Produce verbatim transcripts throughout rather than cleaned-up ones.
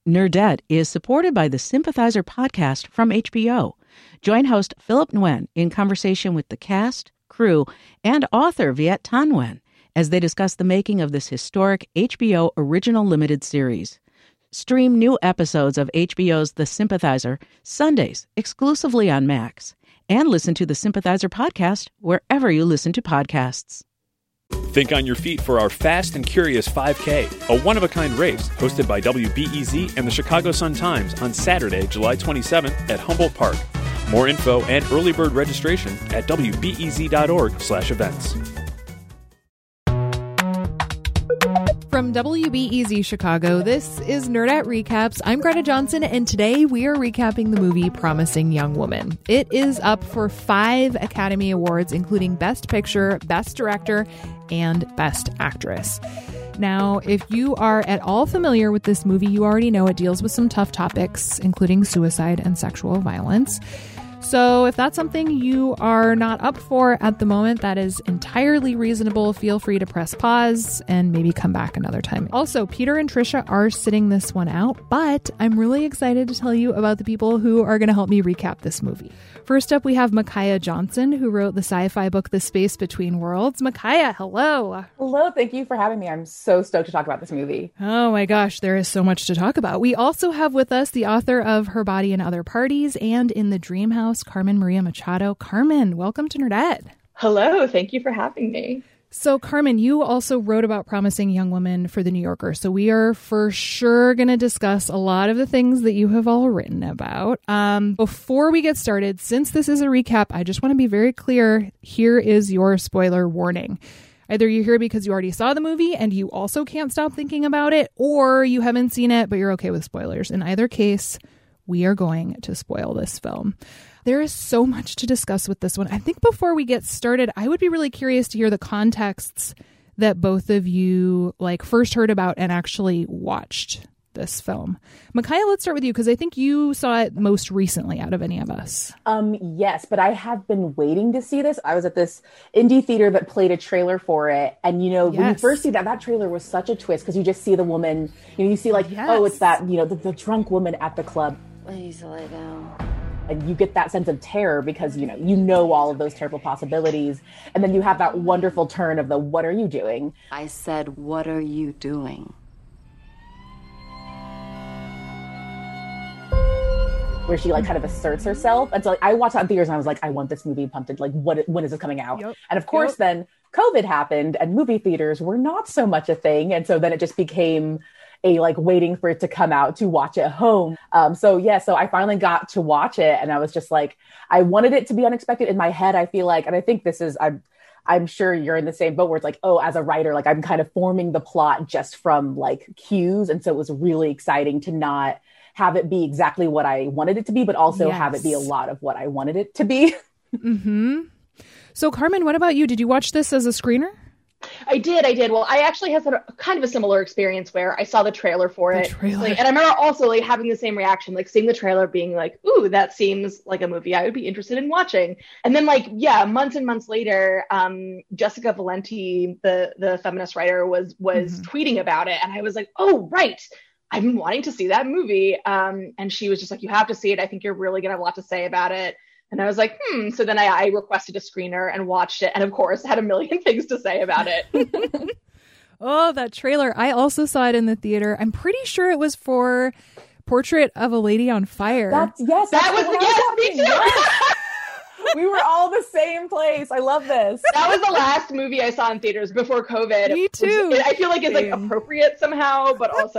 Nerdette is supported by the Sympathizer podcast from H B O. Join host Philip Nguyen in conversation with the cast, crew, and author Viet Thanh Nguyen as they discuss the making of this historic H B O original limited series. Stream new episodes of H B O's The Sympathizer Sundays exclusively on Max, and listen to the Sympathizer podcast wherever you listen to podcasts. Think on your feet for our Fast and Curious five K, a one-of-a-kind race hosted by W B E Z and the Chicago Sun-Times on Saturday, July twenty-seventh at Humboldt Park. More info and early bird registration at W B E Z dot org slash events. From W B E Z Chicago, this is Nerdette Recaps. I'm Greta Johnson, and today we are recapping the movie Promising Young Woman. It is up for five Academy Awards, including Best Picture, Best Director, and Best Actress. Now, if you are at all familiar with this movie, you already know it deals with some tough topics, including suicide and sexual violence. So if that's something you are not up for at the moment, that is entirely reasonable. Feel free to press pause and maybe come back another time. Also, Peter and Trisha are sitting this one out, but I'm really excited to tell you about the people who are going to help me recap this movie. First up, we have Micaiah Johnson, who wrote the sci-fi book The Space Between Worlds. Micaiah, hello. Hello, thank you for having me. I'm so stoked to talk about this movie. Oh my gosh, there is so much to talk about. We also have with us the author of Her Body and Other Parties and In the Dream House, Carmen Maria Machado. Carmen, welcome to Nerdette. Hello, thank you for having me. So, Carmen, you also wrote about Promising Young Woman for The New Yorker, so we are for sure going to discuss a lot of the things that you have all written about. Um, before we get started, since this is a recap, I just want to be very clear. Here is your spoiler warning. Either you're here because you already saw the movie and you also can't stop thinking about it, or you haven't seen it, but you're okay with spoilers. In either case, we are going to spoil this film. There is so much to discuss with this one. I think before we get started, I would be really curious to hear the contexts that both of you like first heard about and actually watched this film. Micaiah, let's start with you because I think you saw it most recently out of any of us. Um, yes, but I have been waiting to see this. I was at this indie theater that played a trailer for it. And, you know, yes. when you first see that, that trailer was such a twist because you just see the woman, you know, you see like, yes. oh, it's that, you know, the, the drunk woman at the club. Please lay down. And you get that sense of terror because, you know, you know all of those terrible possibilities. And then you have that wonderful turn of the, what are you doing? I said, what are you doing? Where she like kind of asserts herself. And so like, I watched that in theaters and I was like, I want this movie pumped in. Like, what? when is this coming out? Yep. And of course, yep. then COVID happened and movie theaters were not so much a thing. And so then it just became a like waiting for it to come out to watch at home. Um, so yeah, so I finally got to watch it and I was just like, I wanted it to be unexpected in my head. I feel like, and I think this is, I'm, I'm sure you're in the same boat where it's like, oh, as a writer, like I'm kind of forming the plot just from like cues. And so it was really exciting to not have it be exactly what I wanted it to be, but also yes. have it be a lot of what I wanted it to be. mm-hmm. So Carmen, what about you? Did you watch this as a screener? I did, I did. Well, I actually had a, kind of a similar experience where I saw the trailer for the it. Trailer. Like, and I remember also like having the same reaction, like seeing the trailer being like, ooh, that seems like a movie I would be interested in watching. And then like, yeah, months and months later, um, Jessica Valenti, the, the feminist writer was, was mm-hmm. tweeting about it. And I was like, oh, right. I've been wanting to see that movie. Um, and she was just like, you have to see it. I think you're really going to have a lot to say about it. And I was like, hmm. So then I, I requested a screener and watched it. And of course, had a million things to say about it. Oh, that trailer. I also saw it in the theater. I'm pretty sure it was for Portrait of a Lady on Fire. That's, yes. That's that was, the, yes, me too. Yes. We were all the same place. I love this. That was the last movie I saw in theaters before COVID. Me too. Which I feel like is like appropriate somehow, but also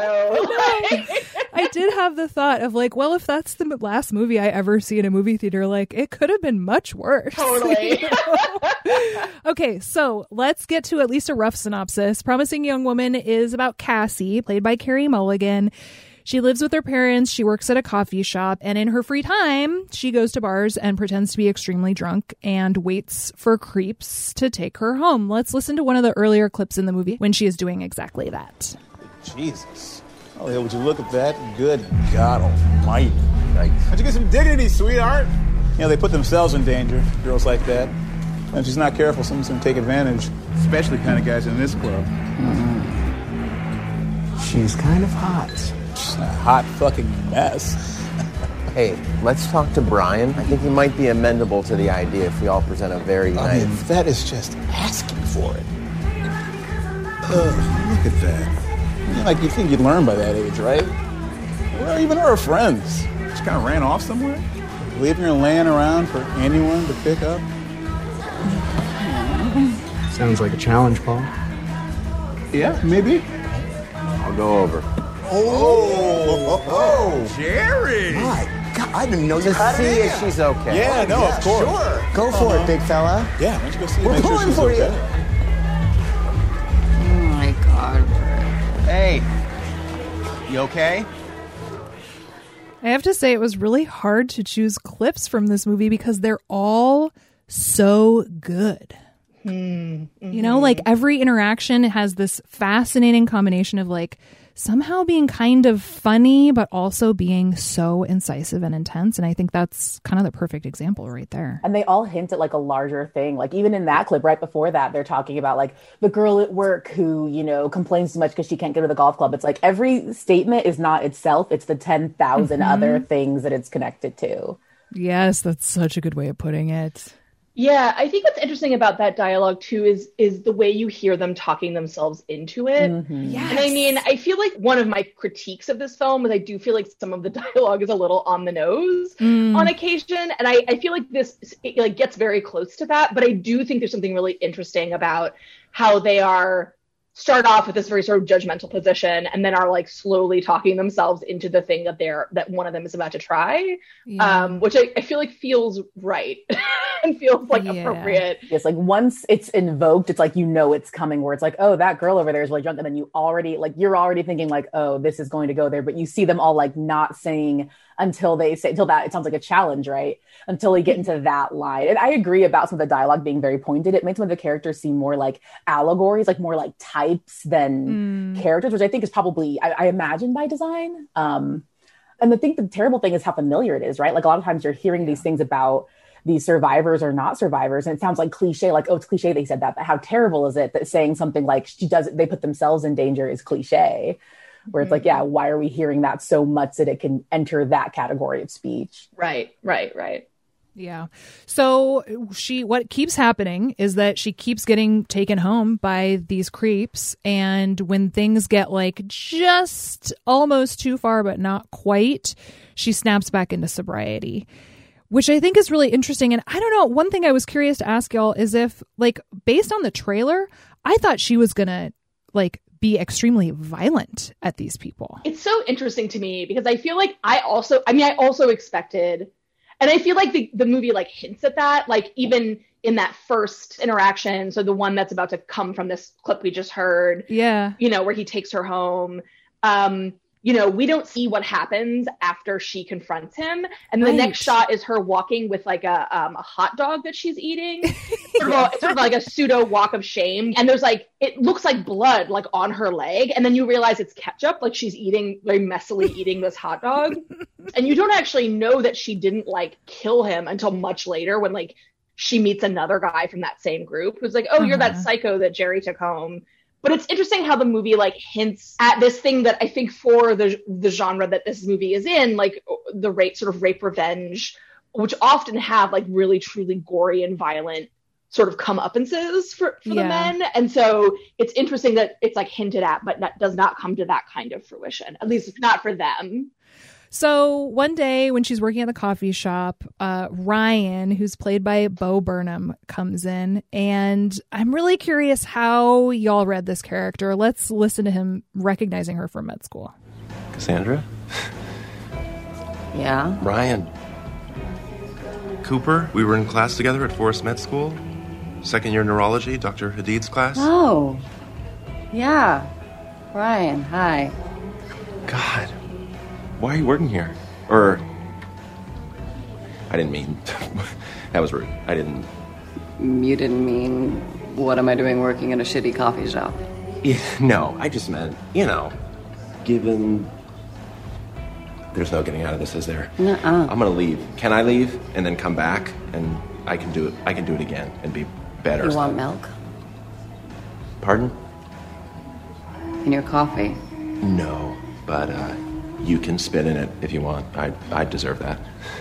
I, I did have the thought of like, well, if that's the last movie I ever see in a movie theater, like it could have been much worse. Totally. You know? Okay, so let's get to at least a rough synopsis. Promising Young Woman is about Cassie, played by Carey Mulligan. She lives with her parents, she works at a coffee shop, and in her free time, she goes to bars and pretends to be extremely drunk and waits for creeps to take her home. Let's listen to one of the earlier clips in the movie when she is doing exactly that. Jesus. Oh, yeah, would you look at that? Good God almighty. Like, how'd you get some dignity, sweetheart? You know, they put themselves in danger, girls like that. And if she's not careful, someone's going to take advantage. Especially kind of guys in this club. Mm-hmm. She's kind of hot. just a hot fucking mess. Hey, let's talk to Brian. I think he might be amenable to the idea if we all present a very I nice... mean, that is just asking for it. Ugh, look at that. I mean, like, you'd think you'd learn by that age, right? Where even are our friends? Just kind of ran off somewhere? Leaving her laying around for anyone to pick up? Sounds like a challenge, Paul. Yeah, maybe. I'll go over. Oh, oh, oh, Jerry! My God, I didn't know you To had see it. if she's okay. Yeah, no, yeah, of course. Sure. Go for Uh-huh. it, big fella. Yeah, why don't you go see We're make sure pulling she's for okay. you. Oh my God. Hey, you okay? I have to say, it was really hard to choose clips from this movie because they're all so good. Mm-hmm. You know, like every interaction has this fascinating combination of like somehow being kind of funny, but also being so incisive and intense. And I think that's kind of the perfect example right there. And they all hint at like a larger thing. Like even in that clip right before that, they're talking about like the girl at work who, you know, complains too much because she can't go to the golf club. It's like every statement is not itself. It's the ten thousand Mhm. other things that it's connected to. Yes, that's such a good way of putting it. Yeah, I think what's interesting about that dialogue too is is the way you hear them talking themselves into it. Mm-hmm. Yes. And I mean, I feel like one of my critiques of this film is I do feel like some of the dialogue is a little on the nose Mm. on occasion, and I, I feel like this it, like gets very close to that. But I do think there's something really interesting about how they are start off with this very sort of judgmental position and then are like slowly talking themselves into the thing that they're that one of them is about to try, Yeah. um, which I, I feel like feels right and feels like Yeah. appropriate. It's like once it's invoked, it's like, you know, it's coming where it's like, oh, that girl over there is really drunk. And then you already like, you're already thinking like, oh, this is going to go there. But you see them all like not saying until they say, until that, it sounds like a challenge, right? Until they get into that line. And I agree about some of the dialogue being very pointed. It makes some of the characters seem more like allegories, like more like types than Mm. characters, which I think is probably, I, I imagine by design. Um, and the thing, the terrible thing is how familiar it is, right? Like a lot of times you're hearing these things about these survivors or not survivors, and it sounds like cliche, like, oh, it's cliche they said that, but how terrible is it that saying something like she does, they put themselves in danger is cliche, where it's like, yeah, why are we hearing that so much that it can enter that category of speech? Right, right, right. Yeah. So she, what keeps happening is that she keeps getting taken home by these creeps. And when things get like just almost too far, but not quite, she snaps back into sobriety, which I think is really interesting. And I don't know, one thing I was curious to ask y'all is if, like, based on the trailer, I thought she was going to like be extremely violent at these people. It's so interesting to me because I feel like I also, I mean, I also expected, and I feel like the, the movie like hints at that, like even in that first interaction. So the one that's about to come from this clip we just heard, Yeah. you know, where he takes her home. Um, you know, we don't see what happens after she confronts him. And the Right. next shot is her walking with like a um, a hot dog that she's eating. It's sort, of a, it's sort of like a pseudo walk of shame. And there's like, it looks like blood like on her leg. And then you realize it's ketchup, like she's eating, very messily eating this hot dog. And you don't actually know that she didn't like kill him until much later when like she meets another guy from that same group who's like, oh, you're that Uh-huh. psycho that Jerry took home. But it's interesting how the movie like hints at this thing that I think for the the genre that this movie is in, like the rape sort of rape revenge, which often have like really truly gory and violent sort of comeuppances for, for the Yeah. men. And so it's interesting that it's like hinted at, but not, does not come to that kind of fruition, at least not for them. So one day when she's working at the coffee shop, uh, Ryan, who's played by Bo Burnham, comes in, and I'm really curious how y'all read this character. Let's listen to him recognizing her from med school. Cassandra? Yeah? Ryan. Cooper, we were in class together at Forest Med School. Second year neurology, Doctor Hadid's class. Oh. Yeah. Ryan, hi. God. Why are you working here? Or... I didn't mean... that was rude. I didn't... You didn't mean, what am I doing working at a shitty coffee shop? Yeah, no, I just meant, you know, given... There's no getting out of this, is there? Nuh-uh. I'm gonna leave. Can I leave? And then come back, and I can do it. I can do it again and be better. You want milk? Pardon? In your coffee? No, but, uh... you can spit in it if you want. I I deserve that.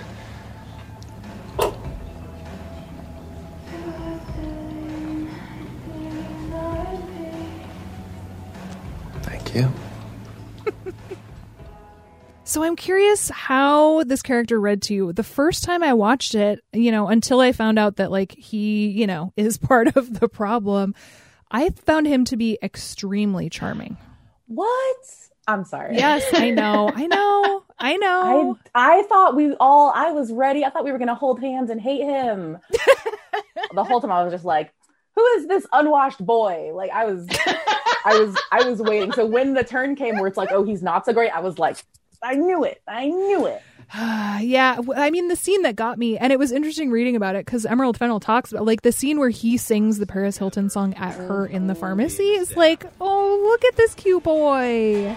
Thank you. So I'm curious how this character read to you. The first time I watched it, you know, until I found out that like he, you know, is part of the problem, I found him to be extremely charming. What? I'm sorry. Yes, I know. I know. I know. I, I thought we all, I was ready. I thought we were going to hold hands and hate him. The whole time I was just like, who is this unwashed boy? Like I was, I was, I was waiting. So when the turn came where it's like, oh, he's not so great, I was like, I knew it. I knew it. Yeah. I mean, the scene that got me, and it was interesting reading about it because Emerald Fennell talks about like the scene where he sings the Paris Hilton song at her in the pharmacy is like, oh, look at this cute boy.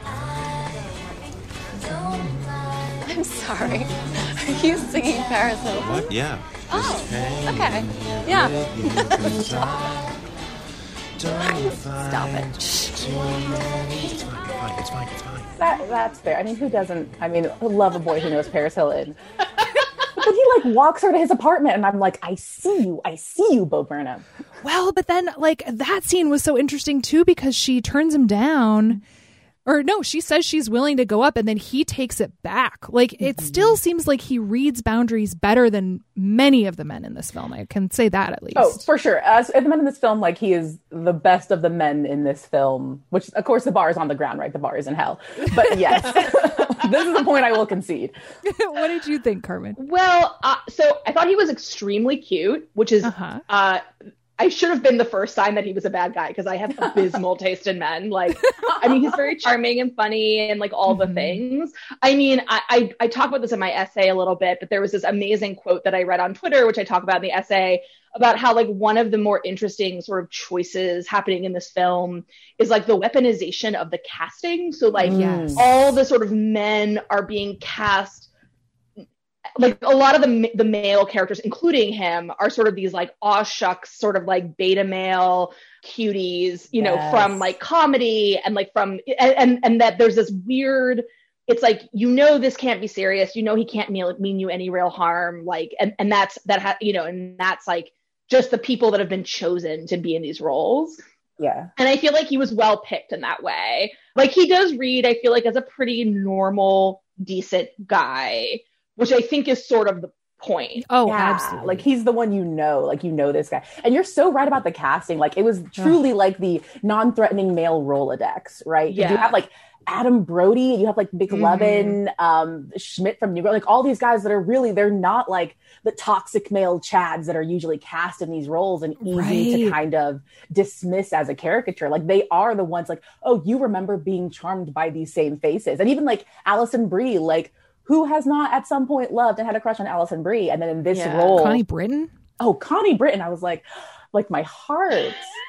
I'm sorry. Are you singing Paris Hilton? What? Yeah. Oh, okay. Yeah. Stop it. It's fine. It's fine. It's fine. That, that's fair. I mean, who doesn't? I mean, love a boy who knows Paris Hilton. But he like walks her to his apartment, and I'm like, I see you. I see you, Bo Burnham. Well, but then like that scene was so interesting too because she turns him down. Or no, she says she's willing to go up and then he takes it back. Like it mm-hmm. still seems like he reads boundaries better than many of the men in this film. I can say that at least. Oh, for sure. As the men in this film, like he is the best of the men in this film, which of course the bar is on the ground, right? The bar is in hell. But yes, this is the point I will concede. What did you think, Carmen? Well, uh, so I thought he was extremely cute, which is, uh-huh. uh, I should have been the first sign that he was a bad guy because I have abysmal taste in men. Like, I mean, he's very charming and funny and like all mm-hmm. the things. I mean, I, I I talk about this in my essay a little bit, but there was this amazing quote that I read on Twitter, which I talk about in the essay, about how like one of the more interesting sort of choices happening in this film is like the weaponization of the casting. So like yes. all the sort of men are being cast. Like a lot of the the male characters, including him, are sort of these like aw shucks, sort of like beta male cuties, you know, yes. from like comedy and like from and, and and that there's this weird. It's like, you know, this can't be serious. You know, he can't mean, mean you any real harm. Like, and and that's that ha- you know, and that's like just the people that have been chosen to be in these roles. Yeah. And I feel like he was well picked in that way. Like he does read, I feel like, as a pretty normal, decent guy. Which I think is sort of the point. Oh, yeah. absolutely. Like he's the one you know, like you know this guy. And you're so right about the casting. Like it was truly oh. like the non-threatening male Rolodex, right? Yeah. You have like Adam Brody, you have like McLovin, mm-hmm. um, Schmidt from New Girl, like all these guys that are really, they're not like the toxic male chads that are usually cast in these roles and easy right. to kind of dismiss as a caricature. Like they are the ones like, oh, you remember being charmed by these same faces. And even like Alison Brie, like, who has not at some point loved and had a crush on Alison Brie? And then in this yeah. role... Connie Britton? Oh, Connie Britton. I was like, like my heart.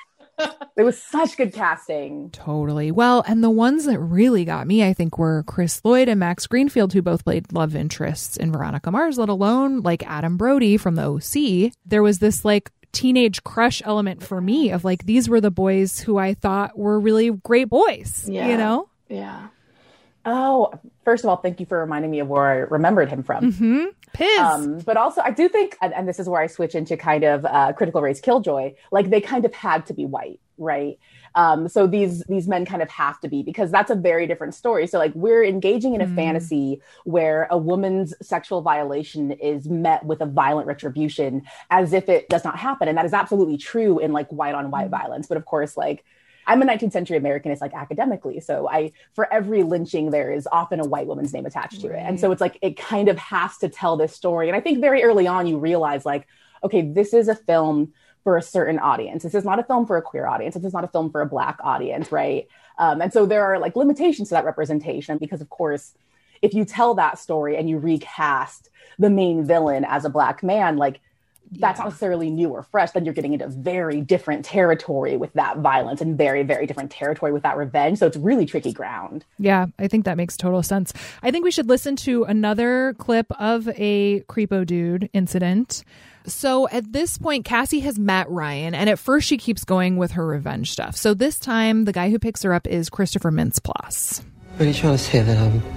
It was such good casting. Totally. Well, and the ones that really got me, I think, were Chris Lloyd and Max Greenfield, who both played love interests in Veronica Mars, let alone like Adam Brody from the O C. There was this like teenage crush element for me of like, these were the boys who I thought were really great boys, yeah. you know? Yeah. Oh, first of all, thank you for reminding me of where I remembered him from. Mm-hmm. Piz. Um, but also, I do think, and, and this is where I switch into kind of uh, Critical Race Killjoy, like they kind of had to be white, right? Um, so these these men kind of have to be, because that's a very different story. So like we're engaging in a mm. fantasy where a woman's sexual violation is met with a violent retribution as if it does not happen. And that is absolutely true in like white on white mm. violence. But of course, like, I'm a nineteenth century Americanist, like academically. So I, for every lynching, there is often a white woman's name attached to right. it. And so it's like, it kind of has to tell this story. And I think very early on, you realize like, okay, this is a film for a certain audience. This is not a film for a queer audience. This is not a film for a Black audience, right? Um, and so there are like limitations to that representation because of course, if you tell that story and you recast the main villain as a Black man, like, that's yeah. not necessarily new or fresh, then you're getting into very different territory with that violence and very, very different territory with that revenge. So it's really tricky ground. Yeah, I think that makes total sense. I think we should listen to another clip of a creepo dude incident. So at this point, Cassie has met Ryan, and at first she keeps going with her revenge stuff. So this time, the guy who picks her up is Christopher Mintz-Plasse. What are you trying to say, that I'm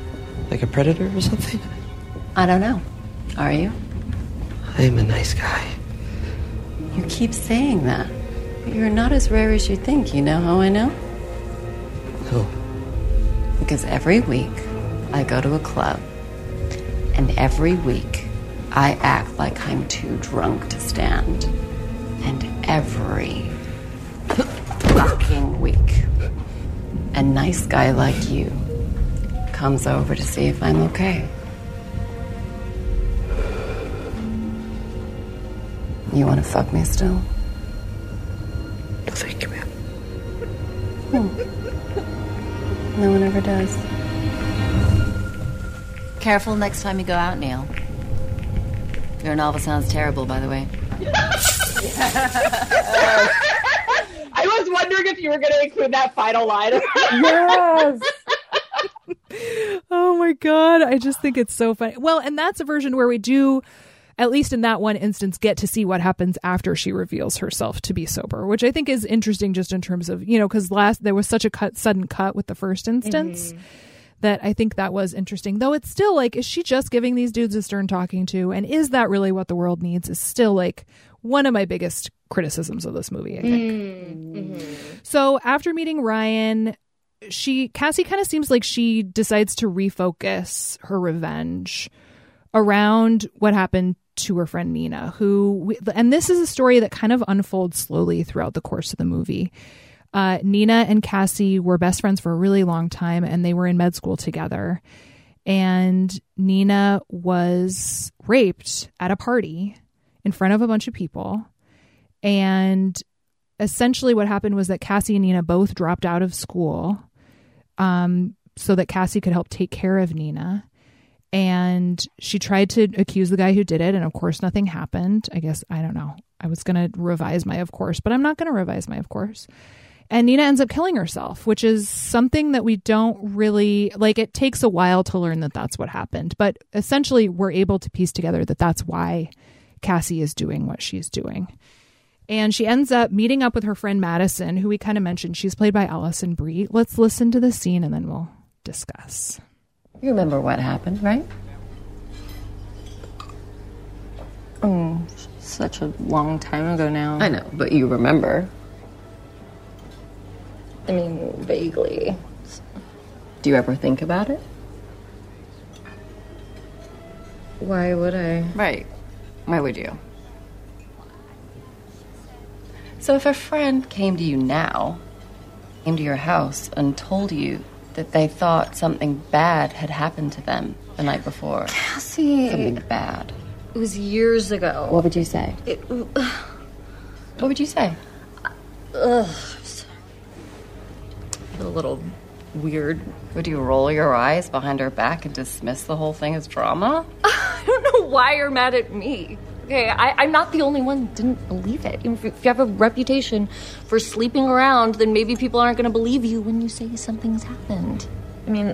Like a predator or something? I don't know. Are you? I'm a nice guy. You keep saying that. But you're not as rare as you think. You know how I know? No. Because every week, I go to a club. And every week, I act like I'm too drunk to stand. And every fucking week, a nice guy like you comes over to see if I'm okay. You want to fuck me still? No, thank you, ma'am. Hmm. No one ever does. Careful next time you go out, Neil. Your novel sounds terrible, by the way. I was wondering if you were going to include that final line. Yes. Oh my God. I just think it's so funny. Well, and that's a version where we do, at least in that one instance, get to see what happens after she reveals herself to be sober, which I think is interesting just in terms of, you know, because last there was such a cut, sudden cut with the first instance. Mm-hmm. That I think that was interesting. Though it's still like, is she just giving these dudes a stern talking to? And is that really what the world needs? Is still like one of my biggest criticisms of this movie, I think. Mm-hmm. So after meeting Ryan, she Cassie kind of seems like she decides to refocus her revenge around what happened to her friend Nina, who, and this is a story that kind of unfolds slowly throughout the course of the movie. Uh, Nina and Cassie were best friends for a really long time, and they were in med school together. And Nina was raped at a party in front of a bunch of people. And essentially what happened was that Cassie and Nina both dropped out of school um, so that Cassie could help take care of Nina. And she tried to accuse the guy who did it. And of course, nothing happened. I guess, I don't know. I was going to revise my of course, but I'm not going to revise my of course. And Nina ends up killing herself, which is something that we don't really, like, it takes a while to learn that that's what happened. But essentially, we're able to piece together that that's why Cassie is doing what she's doing. And she ends up meeting up with her friend Madison, who we kind of mentioned. She's played by Alison Brie. Let's listen to the scene and then we'll discuss. You remember what happened, right? Oh, such a long time ago now. I know, but you remember. I mean, vaguely. Do you ever think about it? Why would I? Right. Why would you? So if a friend came to you now, came to your house and told you that they thought something bad had happened to them the night before. Cassie. Something bad. It was years ago. What would you say? It, uh, what would you say? Ugh. A little weird. Would you roll your eyes behind her back and dismiss the whole thing as drama? I don't know why you're mad at me. Okay, I, I'm not the only one who didn't believe it. If, if you have a reputation for sleeping around, then maybe people aren't going to believe you when you say something's happened. I mean,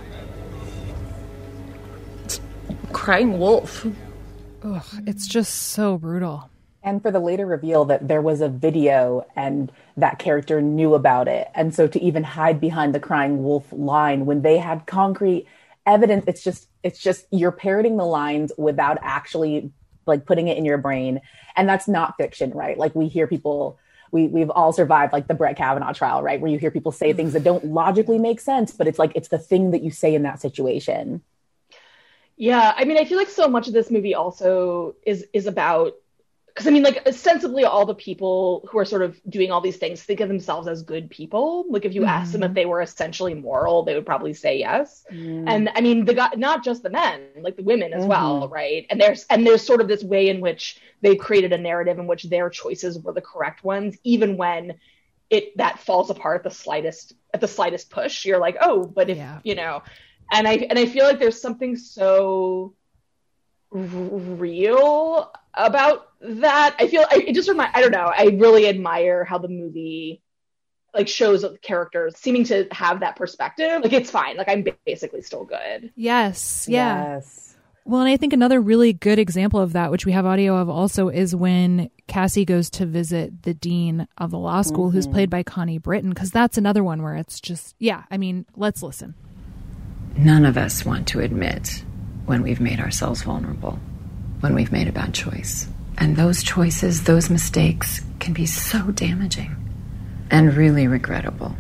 it's crying wolf. Ugh, it's just so brutal. And for the later reveal that there was a video and that character knew about it. And so to even hide behind the crying wolf line when they had concrete evidence, it's just, it's just, you're parroting the lines without actually like putting it in your brain. And that's not fiction, right? Like we hear people, we, we've all survived like the Brett Kavanaugh trial, right? Where you hear people say things that don't logically make sense, but it's like, it's the thing that you say in that situation. Yeah. I mean, I feel like so much of this movie also is, is about, because I mean, like, ostensibly all the people who are sort of doing all these things think of themselves as good people. Like, if you mm-hmm. ask them if they were essentially moral, they would probably say yes. Mm. And I mean, the guy, not just the men, like the women as mm-hmm. well, right? And there's and there's sort of this way in which they created a narrative in which their choices were the correct ones, even when it that falls apart at the slightest at the slightest push. You're like, oh, but if yeah. you know, and I and I feel like there's something so r- real about that. I feel I, it just remind I don't know. I really admire how the movie like shows the characters seeming to have that perspective. Like it's fine. Like I'm basically still good. Yes. Yeah. Yes. Well, and I think another really good example of that, which we have audio of also, is when Cassie goes to visit the dean of the law school, mm-hmm. who's played by Connie Britton, because that's another one where it's just, yeah, I mean, let's listen. None of us want to admit when we've made ourselves vulnerable, when we've made a bad choice. And those choices, those mistakes can be so damaging and really regrettable.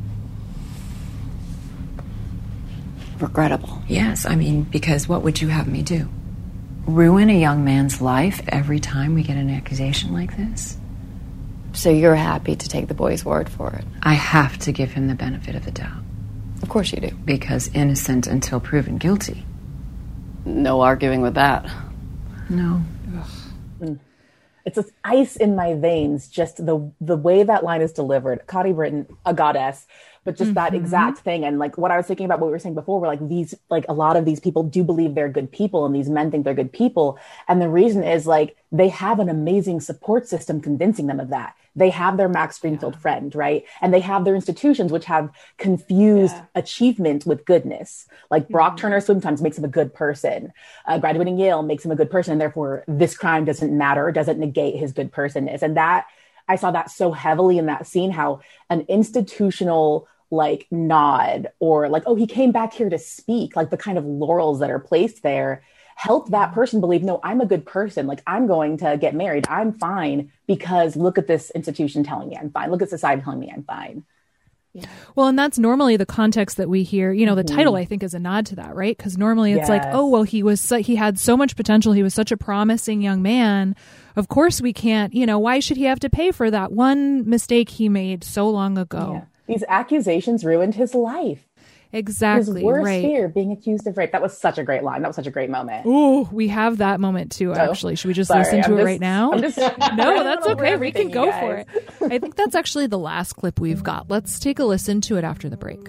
Regrettable? Yes, I mean, because what would you have me do? Ruin a young man's life every time we get an accusation like this? So you're happy to take the boy's word for it? I have to give him the benefit of the doubt. Of course you do. Because innocent until proven guilty. No arguing with that. No. Mm. It's this ice in my veins, just the the way that line is delivered. Connie Britton, a goddess, but just mm-hmm. that exact thing. And like what I was thinking about what we were saying before, were like these, like a lot of these people do believe they're good people and these men think they're good people. And the reason is like they have an amazing support system convincing them of that. They have their Max Greenfield yeah. friend, right? And they have their institutions, which have confused yeah. achievement with goodness. Like Brock mm-hmm. Turner swim times makes him a good person. Uh, graduating Yale makes him a good person. And therefore, this crime doesn't matter, doesn't negate his good personness. And that, I saw that so heavily in that scene, how an institutional like nod or like, oh, he came back here to speak, like the kind of laurels that are placed there help that person believe, no, I'm a good person. Like I'm going to get married. I'm fine because look at this institution telling me I'm fine. Look at society telling me I'm fine. Yeah. Well, and that's normally the context that we hear, you know, the mm-hmm. title, I think, is a nod to that, right? Because normally it's yes. like, oh, well, he was, so, he had so much potential. He was such a promising young man. Of course we can't, you know, why should he have to pay for that one mistake he made so long ago? Yeah. These accusations ruined his life. Exactly. His worst right. fear, being accused of rape. That was such a great line. That was such a great moment. Ooh, we have that moment too, actually. Oh, Should we just sorry, listen to I'm it just, right now? I'm just, no, that's okay. We can go for it. I think that's actually the last clip we've got. Let's take a listen to it after the break.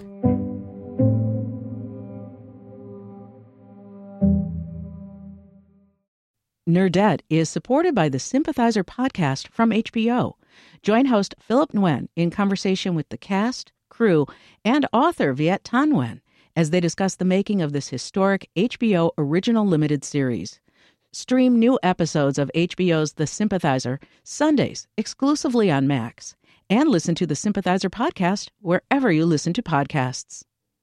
Nerdette is supported by the Sympathizer podcast from H B O. Join host Philip Nguyen in conversation with the cast, crew, and author Viet Thanh Nguyen as they discuss the making of this historic H B O original limited series. Stream new episodes of H B O's The Sympathizer Sundays exclusively on Max, and listen to the Sympathizer podcast wherever you listen to podcasts.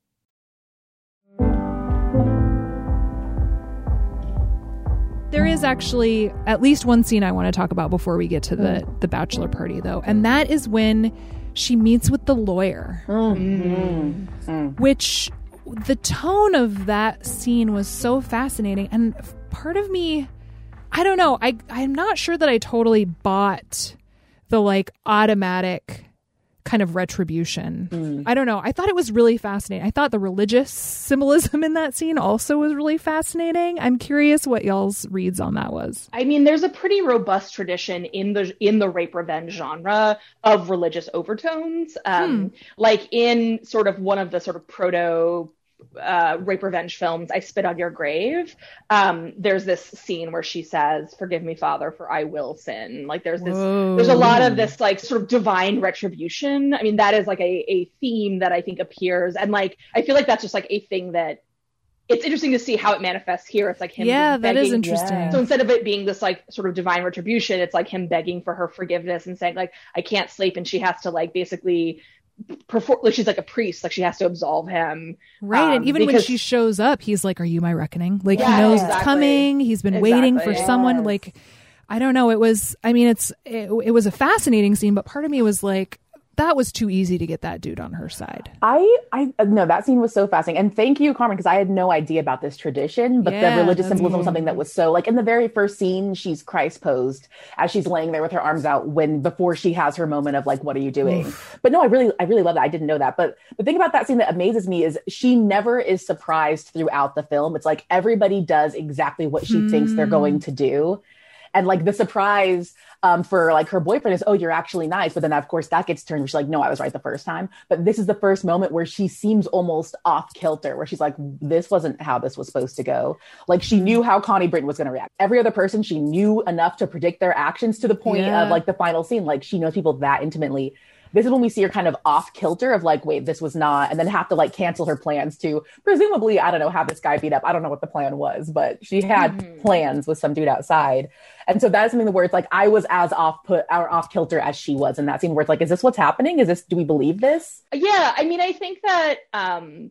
There is actually at least one scene I want to talk about before we get to the, the bachelor party, though. And that is when she meets with the lawyer, mm-hmm. Mm-hmm. which the tone of that scene was so fascinating. And part of me, I don't know, I, I'm not sure that I totally bought the like automatic kind of retribution. Mm. I don't know. I thought it was really fascinating. I thought the religious symbolism in that scene also was really fascinating. I'm curious what y'all's reads on that was. I mean, there's a pretty robust tradition in the in the rape revenge genre of religious overtones. Um, hmm. Like in sort of one of the sort of proto uh, rape revenge films, I Spit on Your Grave. Um, there's this scene where she says, "Forgive me, Father, for I will sin." Like there's this, Whoa. there's a lot of this like sort of divine retribution. I mean, that is like a, a theme that I think appears. And like, I feel like that's just like a thing that it's interesting to see how it manifests here. It's like him. Yeah, begging. That is interesting. So instead of it being this like sort of divine retribution, it's like him begging for her forgiveness and saying like, I can't sleep. And she has to like basically perform, like she's like a priest, like she has to absolve him, right? Um, and even because, when she shows up, he's like, "Are you my reckoning?" Like yeah, he knows exactly. it's coming. He's been exactly. waiting for yes. someone. Like I don't know. It was. I mean, it's. It, it was a fascinating scene, but part of me was like, that was too easy to get that dude on her side. I, I no, that scene was so fascinating. And thank you, Carmen, because I had no idea about this tradition, but yeah, the religious symbolism was something that was so, like in the very first scene, she's Christ posed as she's laying there with her arms out when, before she has her moment of like, what are you doing? Oof. But no, I really, I really love that. I didn't know that. But the thing about that scene that amazes me is she never is surprised throughout the film. It's like everybody does exactly what she hmm. thinks they're going to do. And like the surprise um, for like her boyfriend is, oh, you're actually nice. But then of course that gets turned. She's like, no, I was right the first time. But this is the first moment where she seems almost off kilter, where she's like, this wasn't how this was supposed to go. Like she knew how Connie Britton was going to react. Every other person, she knew enough to predict their actions to the point yeah. of like the final scene. Like she knows people that intimately. This is when we see her kind of off kilter of like, wait, this was not, and then have to like cancel her plans to presumably, I don't know, have this guy beat up. I don't know what the plan was, but she had mm-hmm. plans with some dude outside. And so that's something where it's like, I was as off put or off kilter as she was in that scene where it's like, is this what's happening? Is this, do we believe this? Yeah. I mean, I think that, um,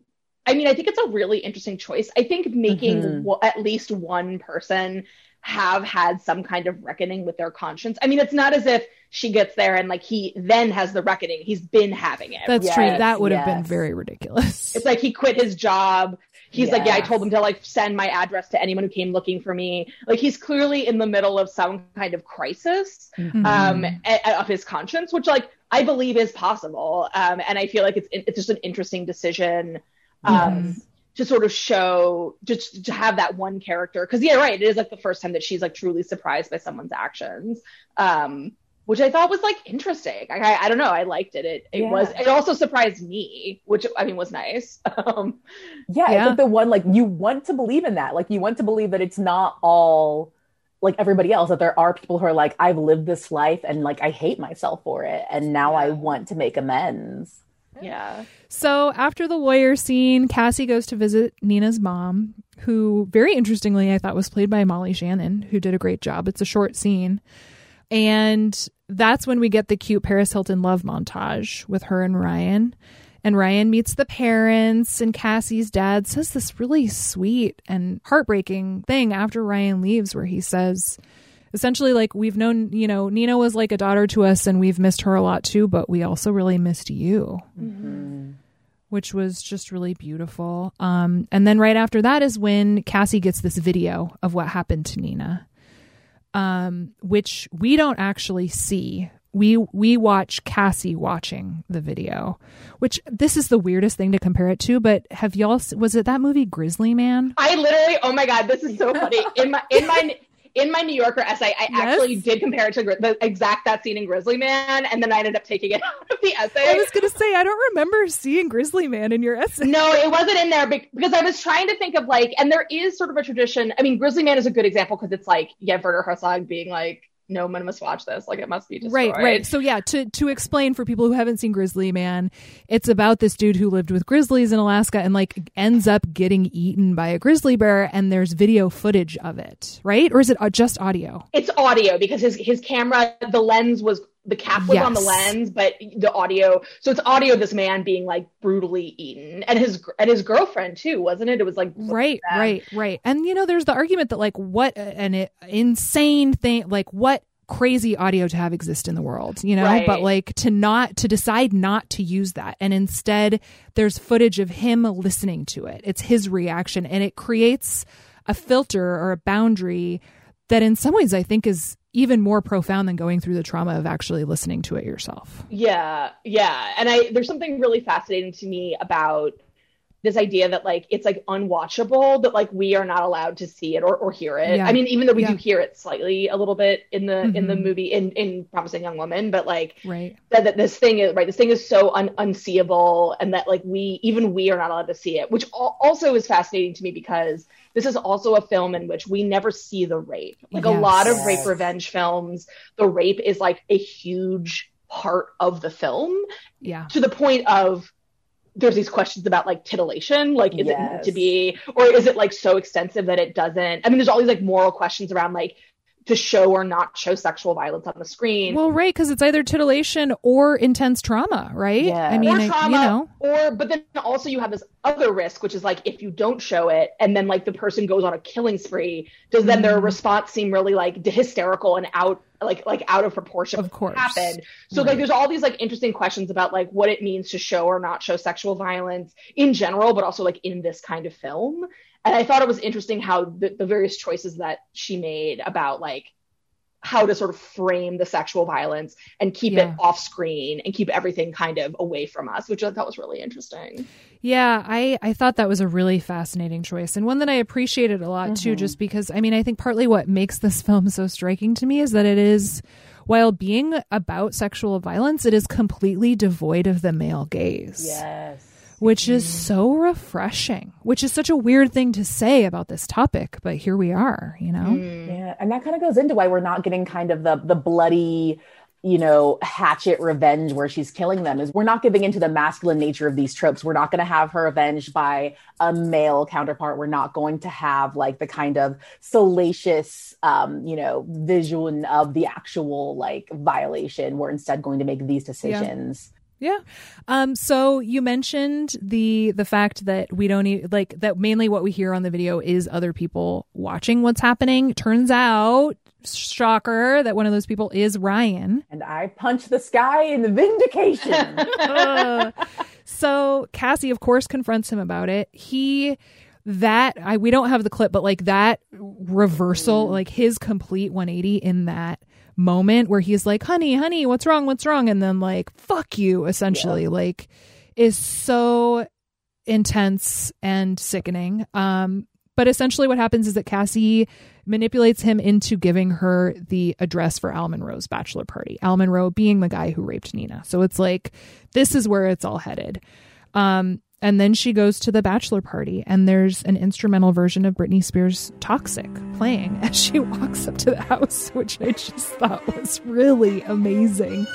I mean, I think it's a really interesting choice. I think making mm-hmm. w- at least one person have had some kind of reckoning with their conscience. I mean, it's not as if she gets there and like he then has the reckoning. He's been having it. That's yes, true. That would yes. have been very ridiculous. It's like he quit his job. He's yes. like, yeah, I told him to like send my address to anyone who came looking for me. Like he's clearly in the middle of some kind of crisis mm-hmm. um, a- a- of his conscience, which like I believe is possible. Um, and I feel like it's it's just an interesting decision. Um, yes. to sort of show, just to have that one character. Because, yeah, right, it is like the first time that she's like truly surprised by someone's actions, um, which I thought was like interesting. I, I, I don't know, I liked it. It, it yeah. was, it also surprised me, which I mean was nice. um, yeah, yeah, it's like the one, like you want to believe in that. Like you want to believe that it's not all like everybody else, that there are people who are like, I've lived this life and like I hate myself for it. And now yeah. I want to make amends. Yeah. So after the lawyer scene, Cassie goes to visit Nina's mom, who very interestingly I thought was played by Molly Shannon, who did a great job. It's a short scene. And that's when we get the cute Paris Hilton love montage with her and Ryan. And Ryan meets the parents, and Cassie's dad says this really sweet and heartbreaking thing after Ryan leaves, where he says, essentially, like, we've known, you know, Nina was like a daughter to us and we've missed her a lot too, but we also really missed you, mm-hmm. which was just really beautiful. Um, and then right after that is when Cassie gets this video of what happened to Nina, um, which we don't actually see. We we watch Cassie watching the video, which this is the weirdest thing to compare it to. But have y'all, was it that movie Grizzly Man? I literally, oh my God, this is so funny. In my, in my, In my New Yorker essay, I yes. actually did compare it to the exact that scene in Grizzly Man, and then I ended up taking it out of the essay. I was going to say, I don't remember seeing Grizzly Man in your essay. No, it wasn't in there because I was trying to think of like, and there is sort of a tradition. I mean, Grizzly Man is a good example because it's like, yeah, Werner Herzog being like, no one must watch this. Like, it must be destroyed. Right, right. So yeah, to to explain for people who haven't seen Grizzly Man, it's about this dude who lived with grizzlies in Alaska and like ends up getting eaten by a grizzly bear, and there's video footage of it, right? Or is it just audio? It's audio because his his camera, the lens was, the cap was yes. on the lens, but the audio, so it's audio of this man being like brutally eaten, and his and his girlfriend too, wasn't it? It was like right, right, right. And you know, there's the argument that like what an it, insane thing, like what crazy audio to have exist in the world, you know, right. but like to not to decide not to use that, and instead there's footage of him listening to it. It's his reaction, and it creates a filter or a boundary that in some ways I think is even more profound than going through the trauma of actually listening to it yourself. Yeah, yeah. And I there's something really fascinating to me about this idea that like it's like unwatchable, that like we are not allowed to see it or, or hear it. Yeah. I mean, even though we yeah. do hear it slightly a little bit in the mm-hmm. in the movie in, in Promising Young Woman, but like right. that, that this thing is right, this thing is so un- unseeable, and that like we even we are not allowed to see it, which al- also is fascinating to me because this is also a film in which we never see the rape. Like yes. a lot of rape revenge films, the rape is like a huge part of the film. Yeah. To the point of there's these questions about like titillation, like is yes. it meant to be, or is it like so extensive that it doesn't? I mean, there's all these like moral questions around like to show or not show sexual violence on the screen. Well, right, because it's either titillation or intense trauma, right? Yeah. I mean, or trauma, you know, or but then also you have this other risk, which is like if you don't show it and then like the person goes on a killing spree, does then mm. their response seem really like hysterical and out like like out of proportion? Of course, happened. So right. like there's all these like interesting questions about like what it means to show or not show sexual violence in general, but also like in this kind of film. And I thought it was interesting how the, the various choices that she made about like how to sort of frame the sexual violence and keep yeah. it off screen and keep everything kind of away from us, which I thought was really interesting. Yeah, I, I thought that was a really fascinating choice, and one that I appreciated a lot mm-hmm. too, just because, I mean, I think partly what makes this film so striking to me is that it is, while being about sexual violence, it is completely devoid of the male gaze. Yes. Which is so refreshing, which is such a weird thing to say about this topic, but here we are, you know? Mm. Yeah, and that kind of goes into why we're not getting kind of the the bloody, you know, hatchet revenge where she's killing them, is we're not giving into the masculine nature of these tropes. We're not going to have her avenged by a male counterpart. We're not going to have like the kind of salacious, um, you know, vision of the actual like violation. We're instead going to make these decisions. Yeah. Yeah. Um, so you mentioned the the fact that we don't e- like that mainly what we hear on the video is other people watching what's happening. Turns out, shocker, that one of those people is Ryan. And I punched the sky in the vindication. uh, so Cassie, of course, confronts him about it. He that I we don't have the clip, but like that reversal, mm. like his complete one eighty in that moment where he's like, honey, honey, what's wrong? What's wrong? And then like, fuck you, essentially, yeah. like is so intense and sickening. Um, but essentially what happens is that Cassie manipulates him into giving her the address for Al Monroe's bachelor party. Al Monroe being the guy who raped Nina. So it's like, this is where it's all headed. Um, And then she goes to the bachelor party and there's an instrumental version of Britney Spears' Toxic playing as she walks up to the house, which I just thought was really amazing.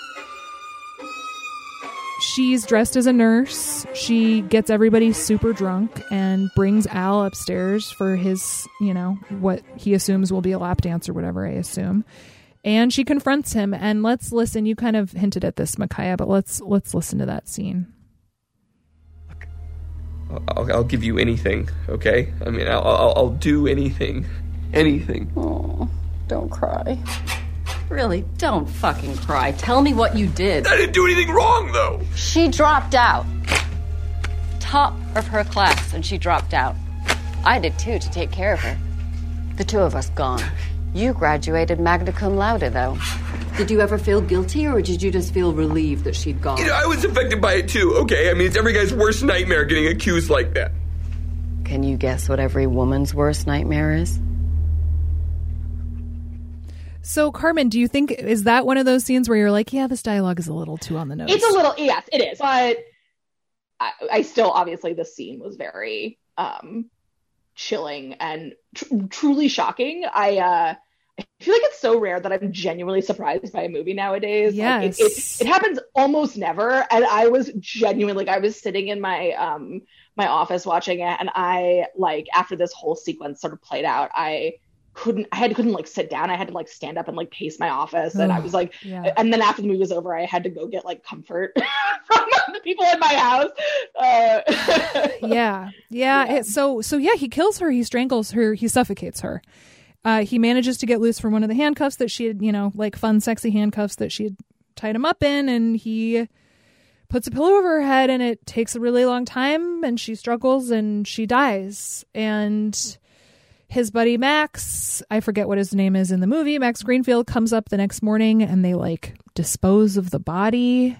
She's dressed as a nurse. She gets everybody super drunk and brings Al upstairs for his, you know, what he assumes will be a lap dance or whatever, I assume. And she confronts him. And let's listen. You kind of hinted at this, Micaiah, but let's let's listen to that scene. I'll, I'll give you anything, okay? I mean, I'll, I'll, I'll do anything. Anything. Oh, don't cry. Really, don't fucking cry. Tell me what you did. I didn't do anything wrong, though. She dropped out. Top of her class, and she dropped out. I did, too, to take care of her. The two of us gone. You graduated magna cum laude, though. Did you ever feel guilty, or did you just feel relieved that she'd gone? You know, I was affected by it, too, okay? I mean, it's every guy's worst nightmare getting accused like that. Can you guess what every woman's worst nightmare is? So, Carmen, do you think, is that one of those scenes where you're like, yeah, this dialogue is a little too on the nose? It's a little, yes, it is. But I, I still, obviously, the scene was very um, chilling and tr- truly shocking. I, uh, I feel like it's so rare that I'm genuinely surprised by a movie nowadays. Yes. Like, it, it, it happens almost never. And I was genuinely, like, I was sitting in my um, my office watching it, and I, like, after this whole sequence sort of played out, I couldn't, I had couldn't like sit down. I had to like stand up and like pace my office. And I was like, yeah. and then after the movie was over, I had to go get like comfort from the people in my house. Uh, yeah. Yeah. Yeah. It, so, so yeah, he kills her. He strangles her. He suffocates her. Uh, he manages to get loose from one of the handcuffs that she had, you know, like fun, sexy handcuffs that she had tied him up in. And he puts a pillow over her head, and it takes a really long time, and she struggles and she dies. And his buddy Max, I forget what his name is in the movie, Max Greenfield, comes up the next morning and they like dispose of the body.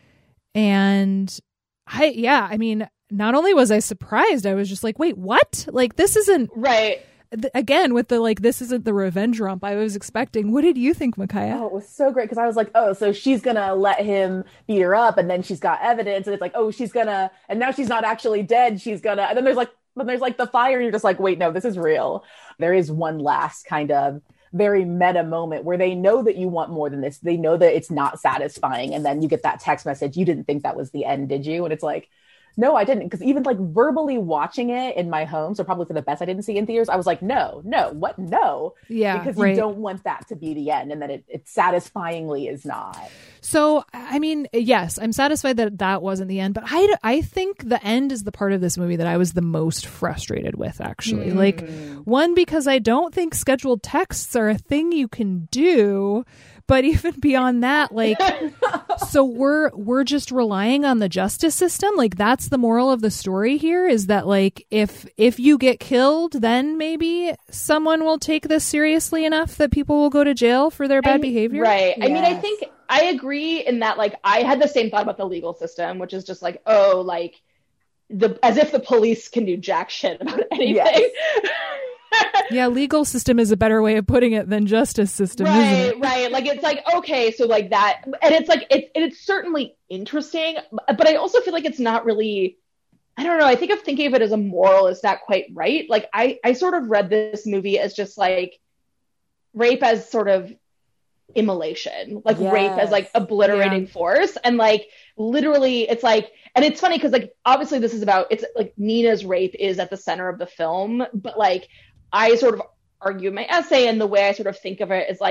And I, yeah, I mean, not only was I surprised, I was just like, wait, what? Like, this isn't right. Th- again, with the like, this isn't the revenge rump I was expecting. What did you think, Micaiah? Oh, it was so great because I was like, oh, so she's gonna let him beat her up, and then she's got evidence, and it's like, oh, she's gonna, and now she's not actually dead. She's gonna, and then there's like, then there's like the fire, and you're just like, wait, no, this is real. There is one last kind of very meta moment where they know that you want more than this. They know that it's not satisfying, and then you get that text message. You didn't think that was the end, did you? And it's like, no, I didn't. Because even like verbally watching it in my home, so probably for the best I didn't see in theaters, I was like, no, no, what? No. Yeah. Because right. you don't want that to be the end, and then it, it satisfyingly is not. So, I mean, yes, I'm satisfied that that wasn't the end, but I, I think the end is the part of this movie that I was the most frustrated with, actually. Mm. Like, one, because I don't think scheduled texts are a thing you can do. But even beyond that, like, so we're we're just relying on the justice system. Like, that's the moral of the story here, is that, like, if if you get killed, then maybe someone will take this seriously enough that people will go to jail for their bad and, behavior. Right. Yes. I mean, I think I agree in that, like, I had the same thought about the legal system, which is just like, oh, like, the as if the police can do jack shit about anything. Yes. Yeah, legal system is a better way of putting it than justice system, right, isn't it? Right. Like, it's like, okay, so like that, and it's like, it's, it's certainly interesting, but I also feel like it's not really, I don't know, I think of thinking of it as a moral is not quite right. Like, I, I sort of read this movie as just like rape as sort of immolation, like yes. rape as like obliterating yeah. force. And like, literally, it's like, and it's funny because like, obviously this is about, it's like Nina's rape is at the center of the film, but like, I sort of argue in my essay, and the way I sort of think of it is like,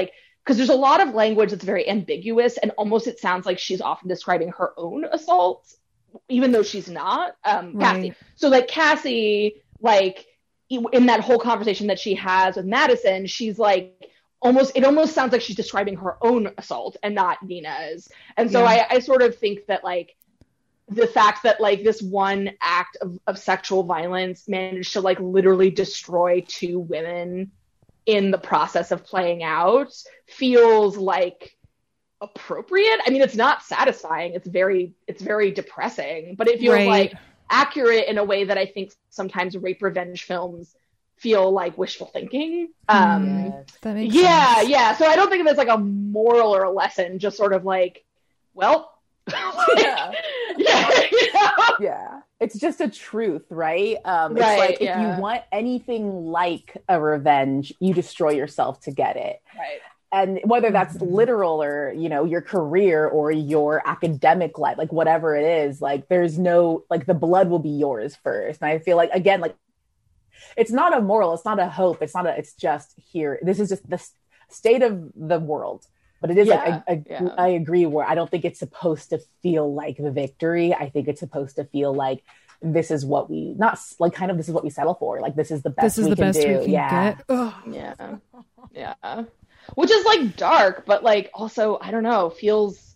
because there's a lot of language that's very ambiguous, and almost it sounds like she's often describing her own assaults, even though she's not. Um, Right. Cassie. So like Cassie, like in that whole conversation that she has with Madison, she's like, almost it almost sounds like she's describing her own assault and not Nina's. And so Yeah. I, I sort of think that like the fact that like this one act of, of sexual violence managed to like literally destroy two women in the process of playing out feels like appropriate. I mean, it's not satisfying. It's very it's very depressing, but it feels Right. like accurate in a way that I think sometimes rape revenge films feel like wishful thinking. Um, Yes. That makes yeah, sense. yeah. So I don't think of it as like a moral or a lesson, just sort of like, well, yeah. yeah, you know? Yeah. It's just a truth, right? Um, Right, it's like yeah. if you want anything like a revenge, you destroy yourself to get it. Right. And whether that's literal or, you know, your career or your academic life, like whatever it is, like there's no, like the blood will be yours first. And I feel like, again, like it's not a moral, it's not a hope, it's not a, it's just here. This is just the s- state of the world. But it is Yeah, like, I, I, yeah. I agree where I don't think it's supposed to feel like the victory. I think it's supposed to feel like this is what we, not s- like kind of this is what we settle for. Like this is the best This is we the can best do. we can yeah. get. Ugh. Yeah. Yeah. Which is like dark, but like also, I don't know, feels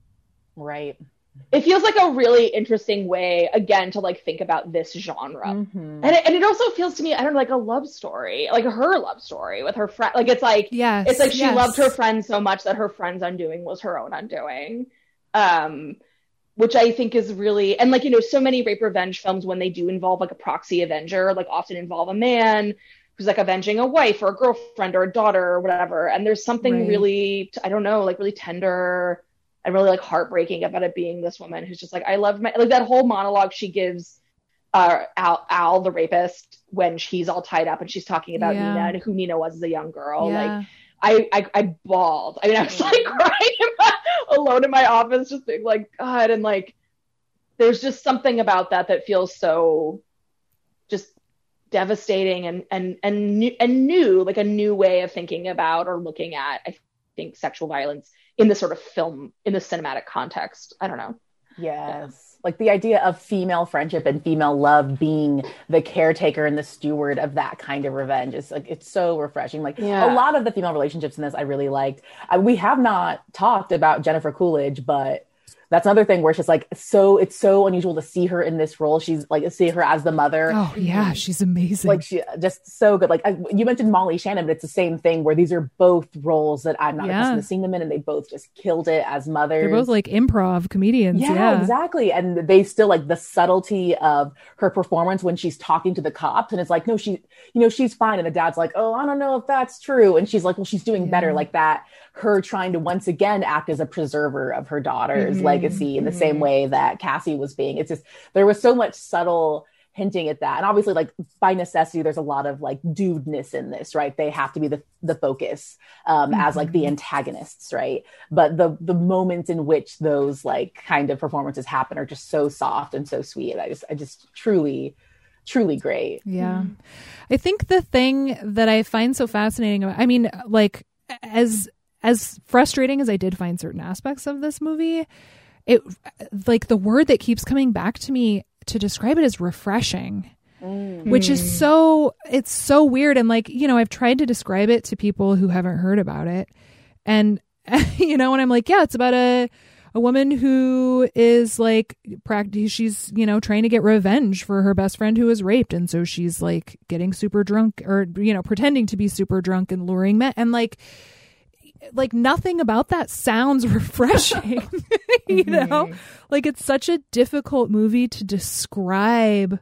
Right. it feels like a really interesting way again to like think about this genre. Mhm. And it, and it also feels to me, I don't know, like a love story, like her love story with her friend. Like it's like, Yes, it's like she yes. loved her friend so much that her friend's undoing was her own undoing. Um, which I think is really, and like, you know, so many rape revenge films, when they do involve like a proxy avenger, like often involve a man who's like avenging a wife or a girlfriend or a daughter or whatever. And there's something Right. really, I don't know, like really tender and really like heartbreaking about it being this woman who's just like, I love my, like that whole monologue she gives uh, Al, Al, the rapist, when she's all tied up and she's talking about Yeah. Nina and who Nina was as a young girl. Yeah. Like I, I, I bawled. I mean, I was like crying in my, alone in my office, just being like, God. And like, there's just something about that that feels so just devastating and, and, and, new, and new, like a new way of thinking about or looking at, I think, sexual violence in the sort of film, in the cinematic context. I don't know. Yes. Like the idea of female friendship and female love being the caretaker and the steward of that kind of revenge is like, it's so refreshing. Like Yeah. a lot of the female relationships in this I really liked. Uh, we have not talked about Jennifer Coolidge, but that's another thing where it's just like, so it's so unusual to see her in this role. She's like, see her as the mother. Oh yeah, she's amazing. Like she just so good. Like I, you mentioned Molly Shannon, but it's the same thing where these are both roles that I'm not Yeah. accustomed to seeing them in, and they both just killed it as mothers. They're both like improv comedians. Yeah, Yeah, exactly. And they still like the subtlety of her performance when she's talking to the cops, and it's like, no, she, you know, she's fine. And the dad's like, oh, I don't know if that's true. And she's like, well, she's doing better. Like that, her trying to once again act as a preserver of her daughter's Mhm, legacy in the same mhm. way that Cassie was being. It's just, there was so much subtle hinting at that. And obviously, like by necessity, there's a lot of like dudeness in this, right? They have to be the, the focus um, as like the antagonists, right? But the the moments in which those like kind of performances happen are just so soft and so sweet. I just, I just truly, truly great. Yeah. I think the thing that I find so fascinating about, I mean, like as as frustrating as I did find certain aspects of this movie, it like the word that keeps coming back to me to describe it is refreshing. Mm. Which is so, it's so weird. And like, you know, I've tried to describe it to people who haven't heard about it. And, you know, and I'm like, yeah, it's about a, a woman who is like, practice, she's, you know, trying to get revenge for her best friend who was raped. And so she's like getting super drunk or, you know, pretending to be super drunk and luring men. And like, like nothing about that sounds refreshing, you know, like it's such a difficult movie to describe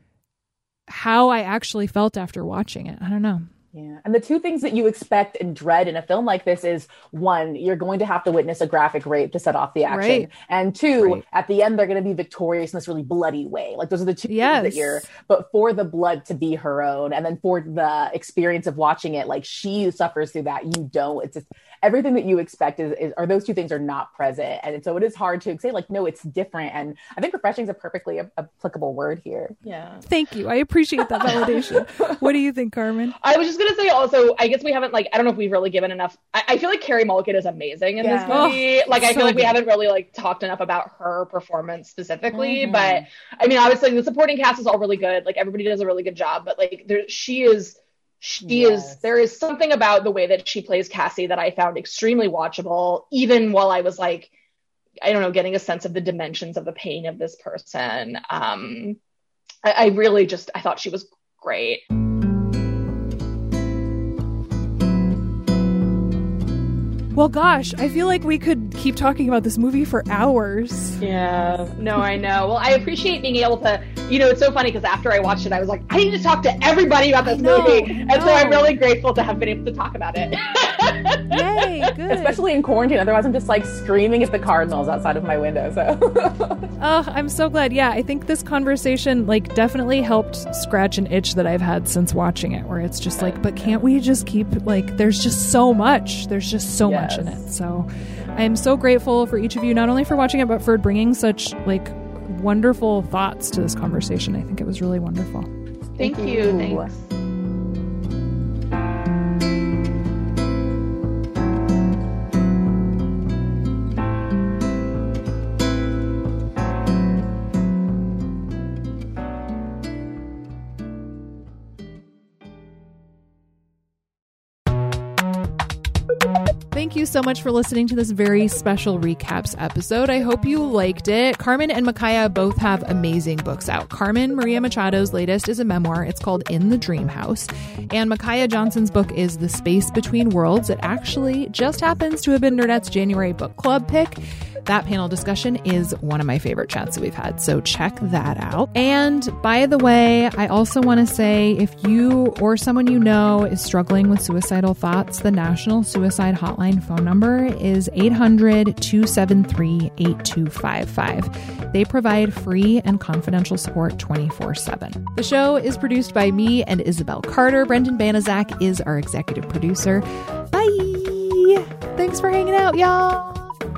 how I actually felt after watching it. I don't know. Yeah. And the two things that you expect and dread in a film like this is one, you're going to have to witness a graphic rape to set off the action. Right. And two, Right. at the end, they're going to be victorious in this really bloody way. Like those are the two Yes. things that you're, but for the blood to be her own. And then for the experience of watching it, like she suffers through that. You don't, it's just everything that you expect is, is or those two things are not present. And so it is hard to say like, no, it's different. And I think refreshing is a perfectly a- applicable word here. Yeah. Thank you. I appreciate that validation. What do you think, Carmen? I was just gonna say also, I guess we haven't like I don't know if we've really given enough. I, I feel like Carey Mulligan is amazing in yeah. this movie. Oh, like I feel so like we good. haven't really like talked enough about her performance specifically. Mm-hmm. But I mean, obviously the supporting cast is all really good. Like everybody does a really good job. But like there, she is, she yes. is. There is something about the way that she plays Cassie that I found extremely watchable, even while I was like, I don't know, getting a sense of the dimensions of the pain of this person. Um, I, I really just I thought she was great. Well, gosh, I feel like we could keep talking about this movie for hours. Yeah, no, I know. Well, I appreciate being able to, you know, it's so funny because after I watched it, I was like, I need to talk to everybody about this know, movie. And so I'm really grateful to have been able to talk about it. Yay, good. Especially in quarantine. Otherwise, I'm just like screaming at the Cardinals outside of my window. So, oh, I'm so glad. Yeah, I think this conversation like definitely helped scratch an itch that I've had since watching it, where it's just like, but can't we just keep like? There's just so much. There's just so yes. much in it. So, I am so grateful for each of you, not only for watching it, but for bringing such like wonderful thoughts to this conversation. I think it was really wonderful. Thank, Thank you. you. Thanks. Thank you so much for listening to this very special recaps episode. I hope you liked it. Carmen and Micaiah both have amazing books out. Carmen Maria Machado's latest is a memoir. It's called In the Dream House. And Micaiah Johnson's book is The Space Between Worlds. It actually just happens to have been Nerdette's January book club pick. That panel discussion is one of my favorite chats that we've had, so check that out. And by the way, I also want to say if you or someone you know is struggling with suicidal thoughts, the National Suicide Hotline phone number is eight hundred, two seven three, eight two five five. They provide free and confidential support twenty-four seven. The show is produced by me and Isabel Carter. Brendan Banaszak is our executive producer. Bye! Thanks for hanging out, y'all!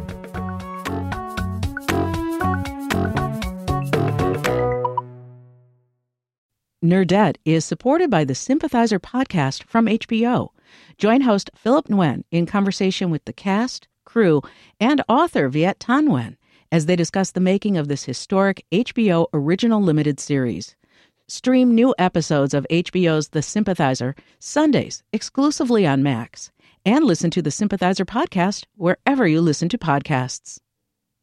Nerdette is supported by the Sympathizer podcast from H B O. Join host Philip Nguyen in conversation with the cast, crew, and author Viet Thanh Nguyen as they discuss the making of this historic H B O original limited series. Stream new episodes of H B O's The Sympathizer Sundays exclusively on Max, and listen to the Sympathizer podcast wherever you listen to podcasts.